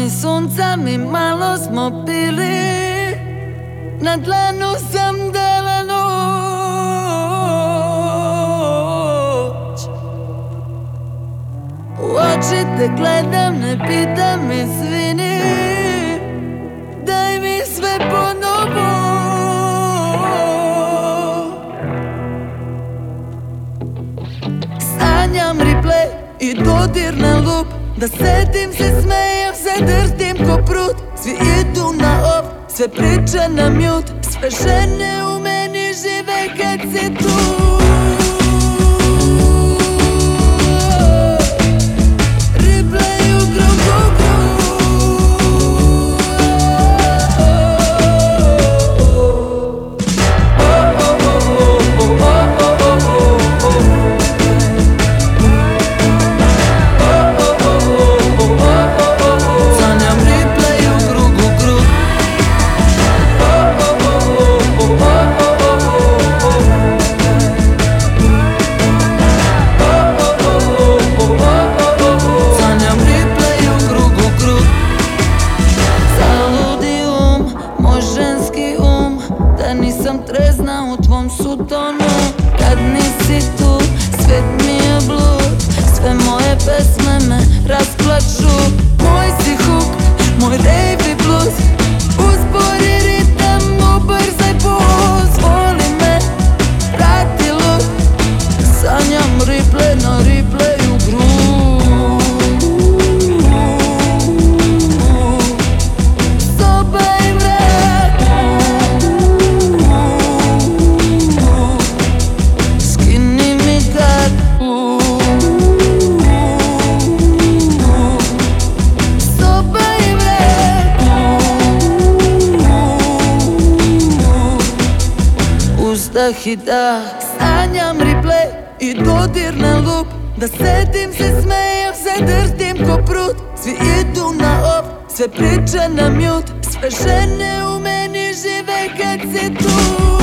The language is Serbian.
ni sunca, mi malo smo pili. Na dlanu sam dala noć. U oči te gledam, ne pitam, izvini. Daj mi sve ponovo. Sanjam replay i dodir na lup. Da sedim se, smejem se, drtim ko prut. Svi idu na off, sve priče na mute. Sve žene u meni žive kad si tu. Replay u krugu nisam trezna u tvom sutonu. Kad nisi tu, svet mi je blud. Sve moje pesme me rasplaču. Moj si hook, moj rave i blues. Uspori ritam, ubrzaj pulz. Voli me, prati luk. Sanjam replay na replayu grud. Soba i vrat, skini mi gard. Soba i vrat, uzdah i dah. Sanjam replay i dodir na lup. Da sedim se, smejem se, drtim ko prut. Svi idu na off, sve priče na mute. Sve žene u meni žive kad si tu.